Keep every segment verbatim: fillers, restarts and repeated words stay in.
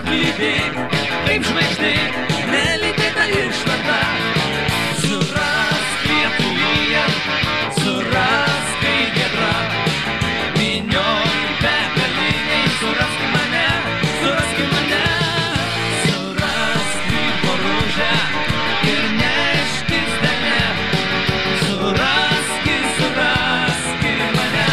Atlydėk, kaip žvaigždė, nelydėta ir šventa. Surask lietuvyje, surask kai giedra. Minioj begaliniai, surask mane, surask mane. Surask kaip boružę ir neškis dane. Surask, surask mane.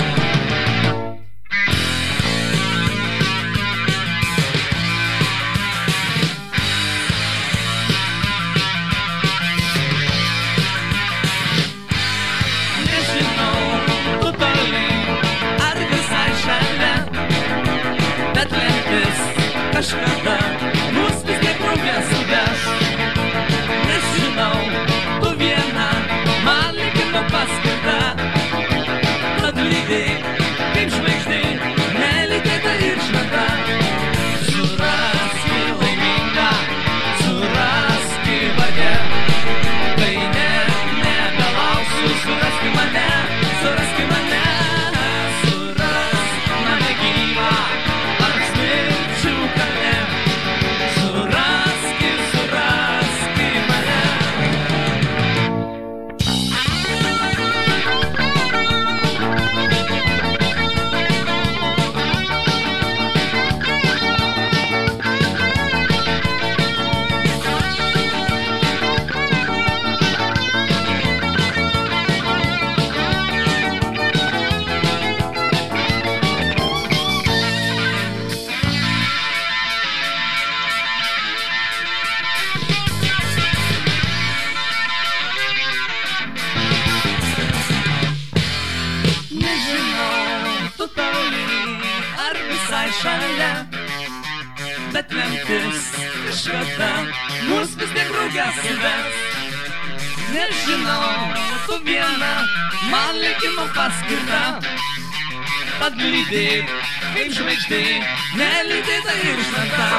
Nežinau, tu toli ar visai šalia, bet lemtis kažkada mus vis tiek drauge suves. Nežinau, tu viena man likimo paskirta. Atlydėk, kaip žvaigždė, nelydėta ir šventa. Surask laimingą, surask vargę. Kai ne, nebelauksiu, surask mane, surask mane. Surask mane gyvą, ar smirčiau kalne. Surask, surask mane. Nežinau, tu toli ar visai šalia, bet lemtis kažkada mus vis tiek drauge suves. Nežinau, tu viena man likimo paskirta. Atlydėk, kaip žvaigždė, nelydėta ir šventa.